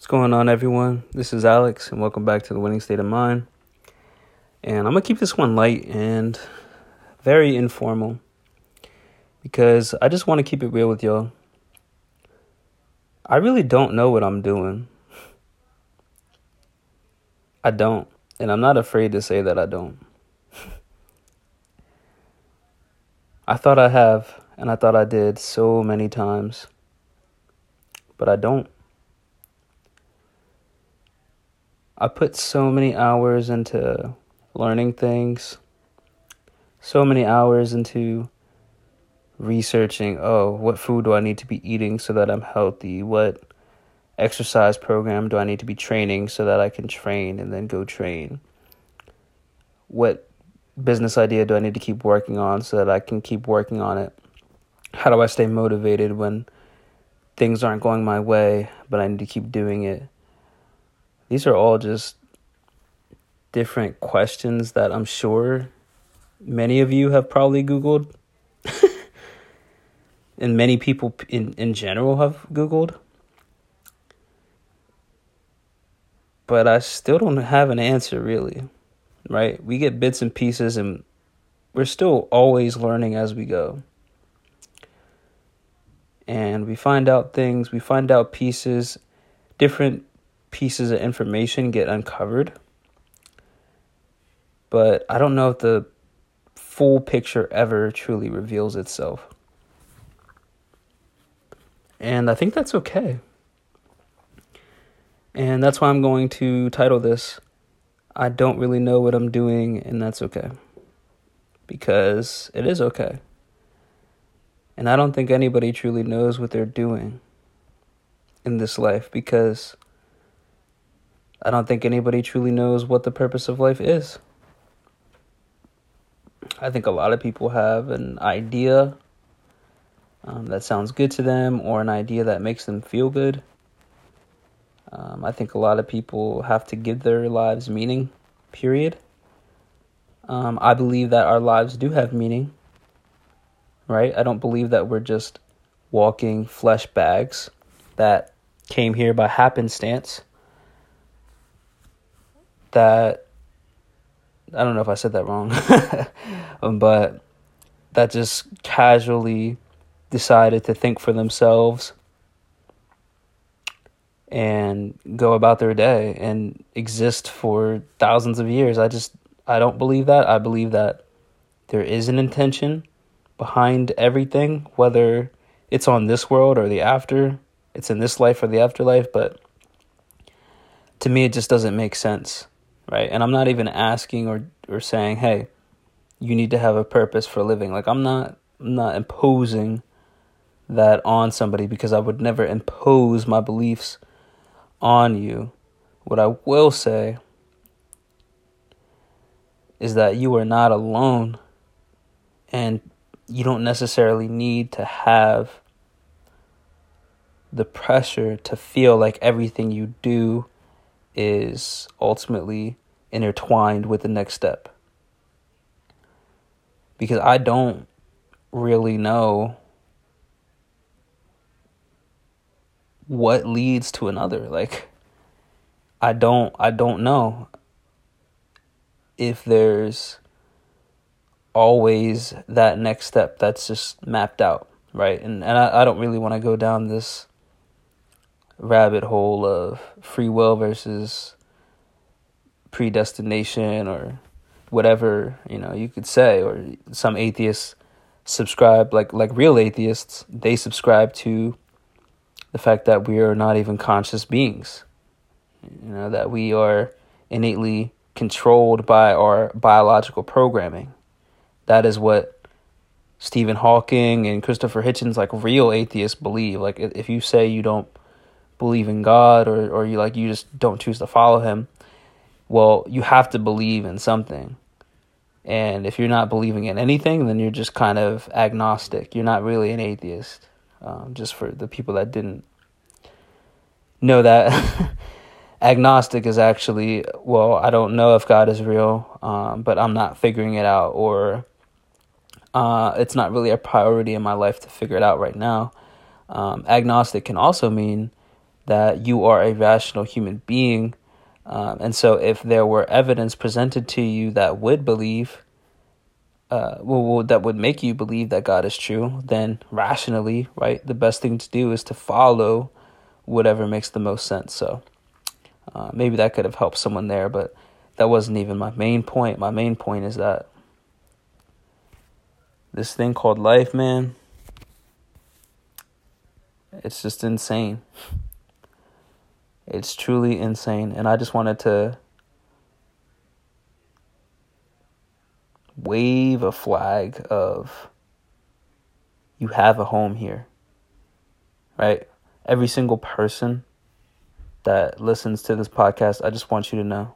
going on, everyone? This is Alex, and welcome back to the Winning State of Mind. And I'm going to keep this one light and very informal because I just want to keep it real with y'all. I really don't know what I'm doing. I don't, and I'm not afraid to say that I don't. I thought I have, and I thought I did so many times, but I don't. I put so many hours into learning things, so many hours into researching, what food do I need to be eating so that I'm healthy? What exercise program do I need to be training so that I can train and then go train? What business idea do I need to keep working on so that I can keep working on it? How do I stay motivated when things aren't going my way, but I need to keep doing it? These are all just different questions that I'm sure many of you have probably Googled. And many people in general have Googled. But I still don't have an answer, really. Right? We get bits and pieces, and we're still always learning as we go. And we find out things, we find out pieces, different pieces of information get uncovered. But I don't know if the full picture ever truly reveals itself. And I think that's okay. And that's why I'm going to title this, I don't really know what I'm doing, and that's okay. Because it is okay. And I don't think anybody truly knows what they're doing in this life, because I don't think anybody truly knows what the purpose of life is. I think a lot of people have an idea that sounds good to them, or an idea that makes them feel good. I think a lot of people have to give their lives meaning, period. I believe that our lives do have meaning, right? I don't believe that we're just walking flesh bags that came here by happenstance. That, I don't know if I said that wrong, but that just casually decided to think for themselves and go about their day and exist for thousands of years. I don't believe that. I believe that there is an intention behind everything, whether it's on this world or the after, it's in this life or the afterlife, but to me, it just doesn't make sense. Right. And I'm not even asking or saying, hey, you need to have a purpose for living. Like, I'm not imposing that on somebody, because I would never impose my beliefs on you. What I will say is that you are not alone, and you don't necessarily need to have the pressure to feel like everything you do is ultimately intertwined with the next step. Because I don't really know what leads to another. Like, I don't know if there's always that next step that's just mapped out, right? And I don't really want to go down this rabbit hole of free will versus predestination, or whatever, you could say. Or some atheists subscribe, like real atheists, they subscribe to the fact that we are not even conscious beings, that we are innately controlled by our biological programming. That is what Stephen Hawking and Christopher Hitchens, like real atheists, believe. Like, if you say you don't believe in God, or you just don't choose to follow him, well, you have to believe in something. And if you're not believing in anything, then you're just kind of agnostic. You're not really an atheist. Just for the people that didn't know that, agnostic is actually, well, I don't know if God is real, but I'm not figuring it out, or it's not really a priority in my life to figure it out right now. Agnostic can also mean that you are a rational human being. And so if there were evidence presented to you that would believe, that would make you believe that God is true, then rationally, right, the best thing to do is to follow whatever makes the most sense. So maybe that could have helped someone there, but that wasn't even my main point. My main point is that this thing called life, man, it's just insane. It's truly insane. And I just wanted to wave a flag of you have a home here, right? Every single person that listens to this podcast, I just want you to know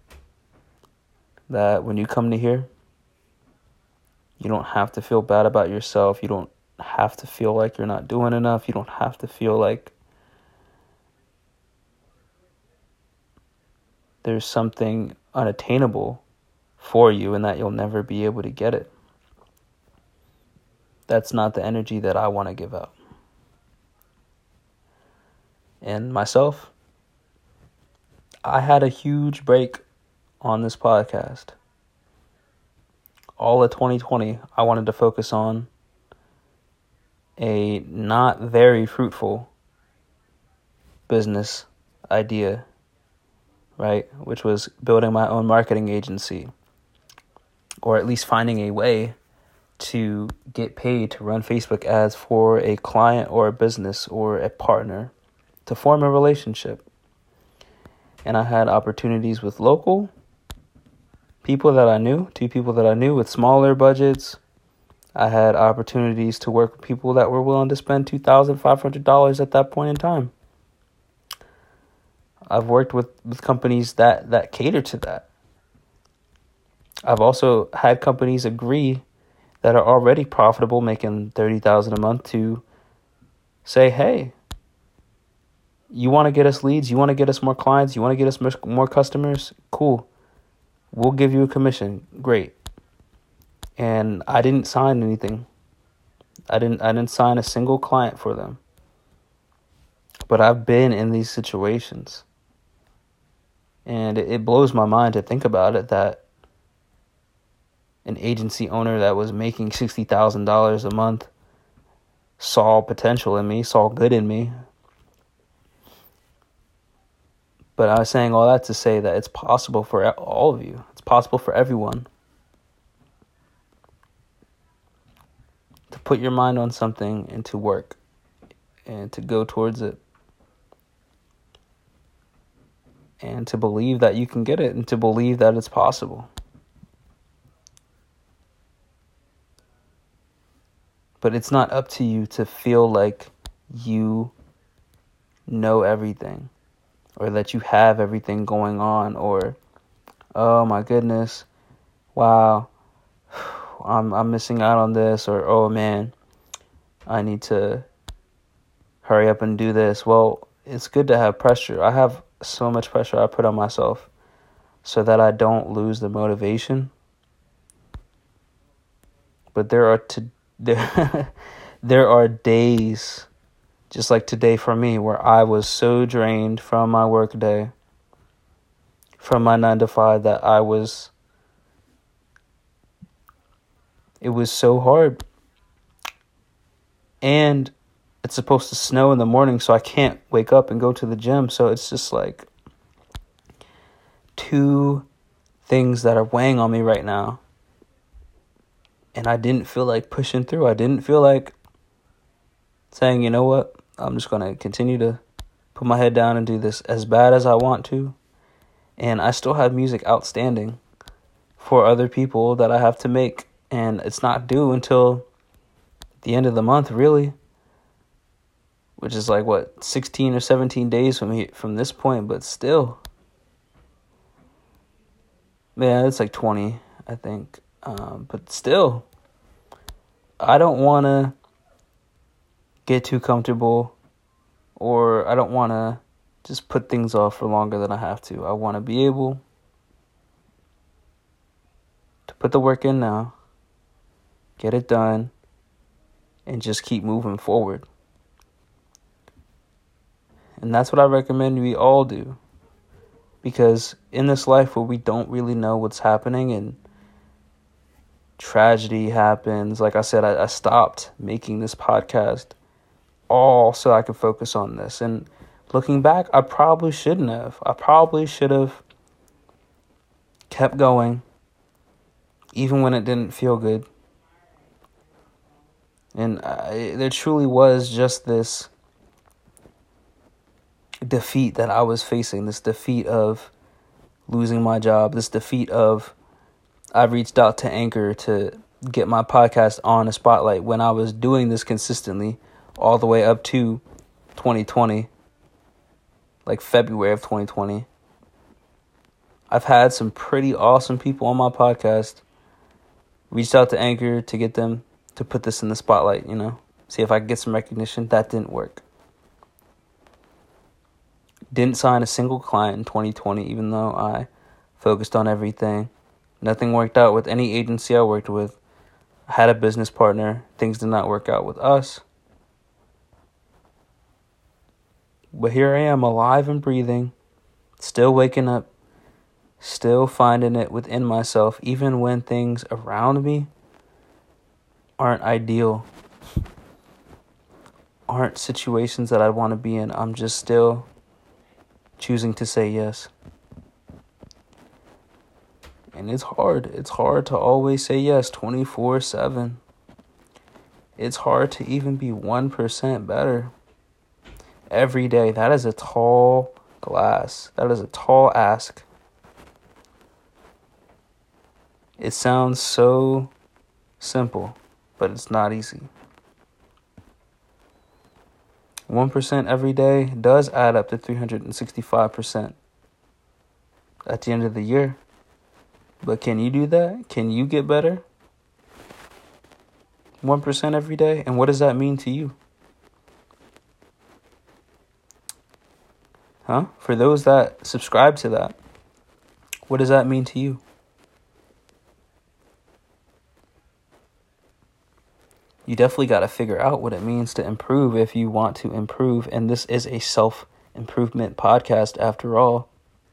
that when you come to here, you don't have to feel bad about yourself. You don't have to feel like you're not doing enough. You don't have to feel like there's something unattainable for you and that you'll never be able to get it. That's not the energy that I want to give out. And myself, I had a huge break on this podcast. All of 2020, I wanted to focus on a not very fruitful business idea, right? Which was building my own marketing agency, or at least finding a way to get paid to run Facebook ads for a client or a business or a partner to form a relationship. And I had opportunities with local people that I knew, 2 people that I knew with smaller budgets. I had opportunities to work with people that were willing to spend $2,500 at that point in time. I've worked with companies that cater to that. I've also had companies agree that are already profitable, making $30,000 a month, to say, hey, you want to get us leads? You want to get us more clients? You want to get us more customers? Cool. We'll give you a commission. Great. And I didn't sign anything. I didn't sign a single client for them. But I've been in these situations. And it blows my mind to think about it, that an agency owner that was making $60,000 a month saw potential in me, saw good in me. But I was saying all that to say that it's possible for all of you. It's possible for everyone to put your mind on something and to work and to go towards it. And to believe that you can get it and to believe that it's possible. But it's not up to you to feel like you know everything, or that you have everything going on, or, oh my goodness, wow, I'm missing out on this, or, oh man, I need to hurry up and do this. Well, it's good to have pressure. I have so much pressure I put on myself so that I don't lose the motivation. But there are days, just like today for me, where I was so drained from my work day, from my 9 to 5, that it was so hard. And it's supposed to snow in the morning, so I can't wake up and go to the gym. So it's just like 2 things that are weighing on me right now. And I didn't feel like pushing through. I didn't feel like saying, you know what, I'm just going to continue to put my head down and do this as bad as I want to. And I still have music outstanding for other people that I have to make. And it's not due until the end of the month, really. Which is like, 16 or 17 days from this point. But still. Man, it's like 20, I think. But still, I don't want to get too comfortable, or I don't want to just put things off for longer than I have to. I want to be able to put the work in now, get it done, and just keep moving forward. And that's what I recommend we all do. Because in this life where we don't really know what's happening and tragedy happens, like I said, I stopped making this podcast all so I could focus on this. And looking back, I probably shouldn't have. I probably should have kept going, even when it didn't feel good. And there truly was just this defeat that I was facing, this defeat of losing my job, this defeat of I reached out to Anchor to get my podcast on a spotlight when I was doing this consistently all the way up to 2020, like February of 2020. I've had some pretty awesome people on my podcast. Reached out to Anchor to get them to put this in the spotlight, see if I could get some recognition. That didn't work. Didn't sign a single client in 2020, even though I focused on everything. Nothing worked out with any agency I worked with. I had a business partner. Things did not work out with us. But here I am, alive and breathing, still waking up, still finding it within myself, even when things around me aren't ideal, aren't situations that I want to be in. I'm just still choosing to say yes. And it's hard. It's hard to always say yes 24/7. It's hard to even be 1% better every day. That is a tall glass. That is a tall ask. It sounds so simple, but it's not easy. 1% every day does add up to 365% at the end of the year. But can you do that? Can you get better? 1% every day? And what does that mean to you? For those that subscribe to that, what does that mean to you? You definitely got to figure out what it means to improve if you want to improve. And this is a self-improvement podcast after all.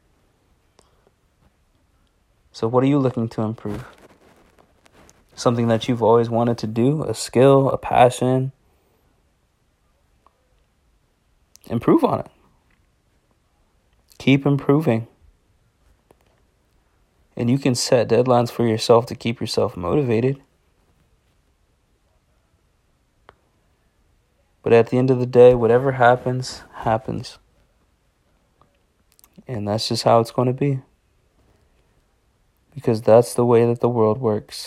So what are you looking to improve? Something that you've always wanted to do, a skill, a passion. Improve on it. Keep improving. And you can set deadlines for yourself to keep yourself motivated. But at the end of the day, whatever happens, happens. And that's just how it's going to be. Because that's the way that the world works.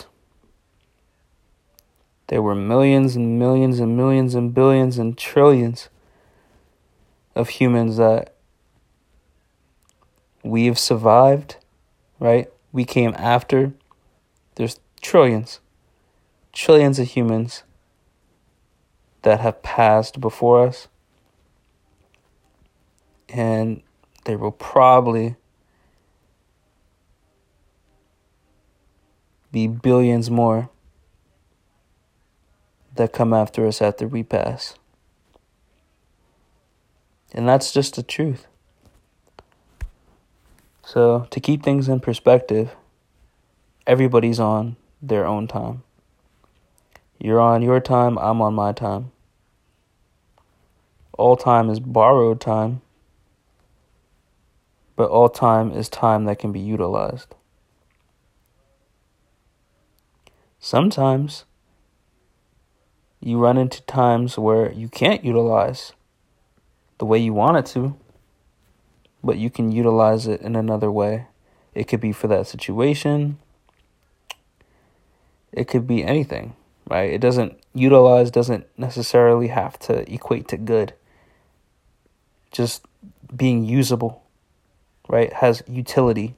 There were millions and millions and millions and billions and trillions of humans that we have survived, right? We came after. There's trillions of humans that have passed before us. And there will probably be billions more that come after us after we pass. And that's just the truth. So to keep things in perspective, everybody's on their own time. You're on your time, I'm on my time. All time is borrowed time, but all time is time that can be utilized. Sometimes you run into times where you can't utilize the way you want it to, but you can utilize it in another way. It could be for that situation. It could be anything, right? Utilize doesn't necessarily have to equate to good. Just being usable, right, has utility.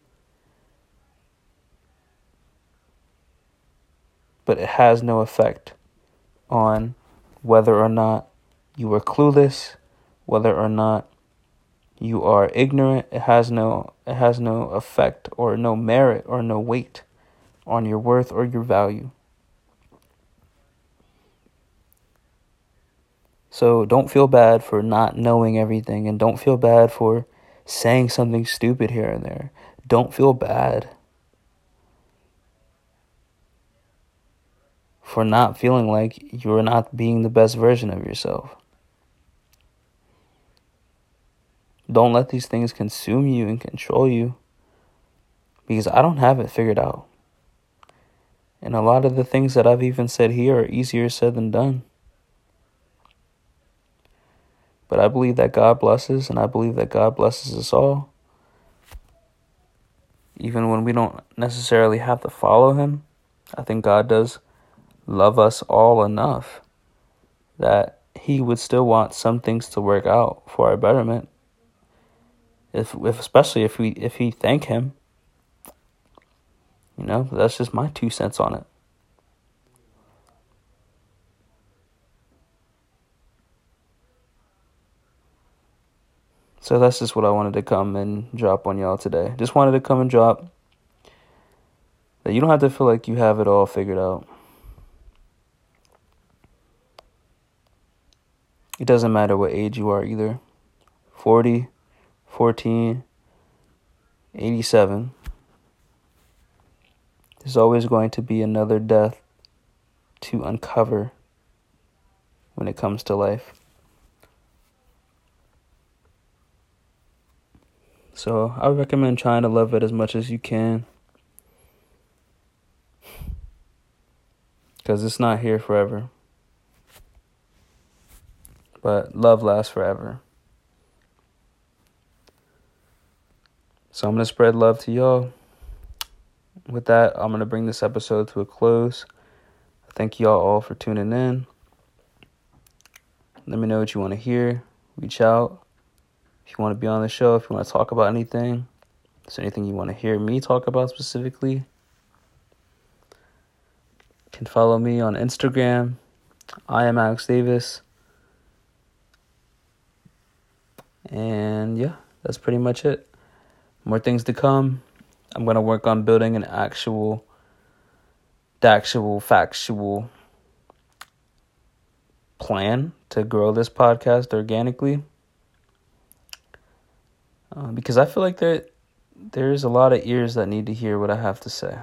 But it has no effect on whether or not you are clueless, whether or not you are ignorant. It has no effect or no merit or no weight on your worth or your value. So don't feel bad for not knowing everything, and don't feel bad for saying something stupid here and there. Don't feel bad for not feeling like you're not being the best version of yourself. Don't let these things consume you and control you, because I don't have it figured out. And a lot of the things that I've even said here are easier said than done. But I believe that God blesses, and I believe that God blesses us all. Even when we don't necessarily have to follow him, I think God does love us all enough that he would still want some things to work out for our betterment. Especially if we thank him. That's just my 2 cents on it. So that's just what I wanted to come and drop on y'all today. Just wanted to come and drop that you don't have to feel like you have it all figured out. It doesn't matter what age you are either. 40, 14, 87. There's always going to be another death to uncover when it comes to life. So I recommend trying to love it as much as you can, because it's not here forever. But love lasts forever. So I'm going to spread love to y'all. With that, I'm going to bring this episode to a close. Thank y'all all for tuning in. Let me know what you want to hear. Reach out. If you want to be on the show, if you want to talk about anything, if there's anything you want to hear me talk about specifically, you can follow me on Instagram. I am Alex Davis. And yeah, that's pretty much it. More things to come. I'm going to work on building an factual plan to grow this podcast organically. Because I feel like there's a lot of ears that need to hear what I have to say.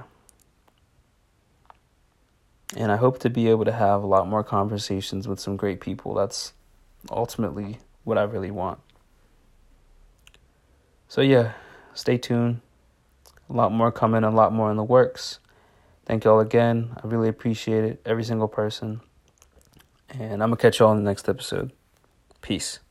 And I hope to be able to have a lot more conversations with some great people. That's ultimately what I really want. So yeah, stay tuned. A lot more coming, a lot more in the works. Thank y'all again. I really appreciate it, every single person. And I'm going to catch y'all in the next episode. Peace.